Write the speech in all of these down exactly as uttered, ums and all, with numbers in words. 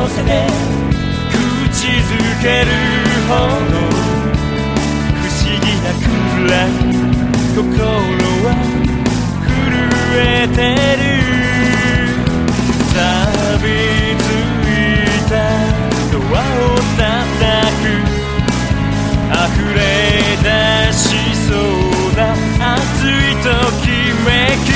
寄せて口づけるほど不思議なくらい心は震えてる。錆びついたドアを叩く溢れ出しそうな熱いときめき。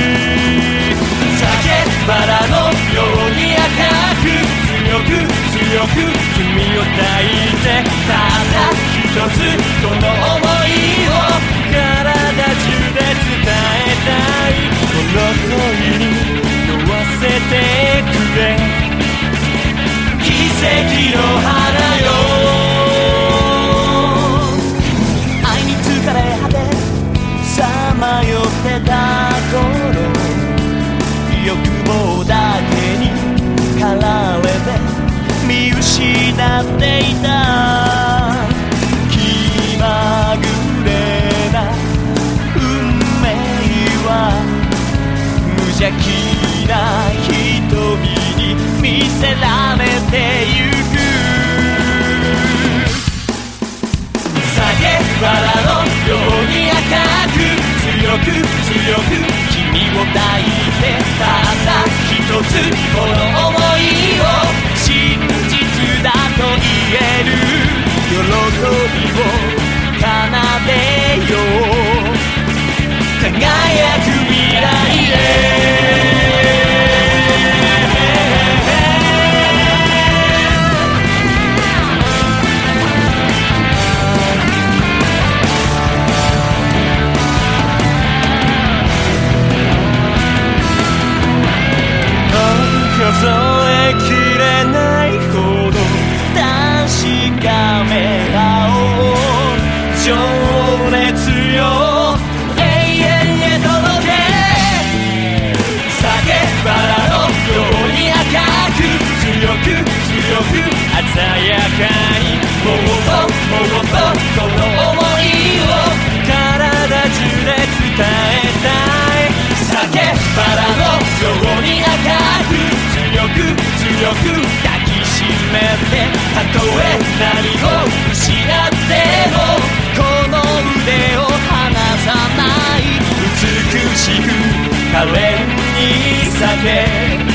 酒バラのように赤く強く強く君を抱いてただ一つこの想いを体中で伝えたい。この恋に酔わせてくれ奇跡の花よ。愛に疲れ果てさまよってた頃欲望だけに駆られて見失っていた。気まぐれな運命は無邪気な瞳に見せられてゆく。酒バラのように赤く強く強く君を抱いてただ一つこの想いを真実だと言える。喜びを奏でよう輝く未来へ。数えきれないほど確かめ合おう。情熱よ永遠へ届け。酒バラのように赤く強く強く鮮やかにもっともっとこの想いを体中で伝えたい。酒バラのように赤く強く強く抱きしめてたとえ何を失ってもこの腕を離さない。美しく可憐に酒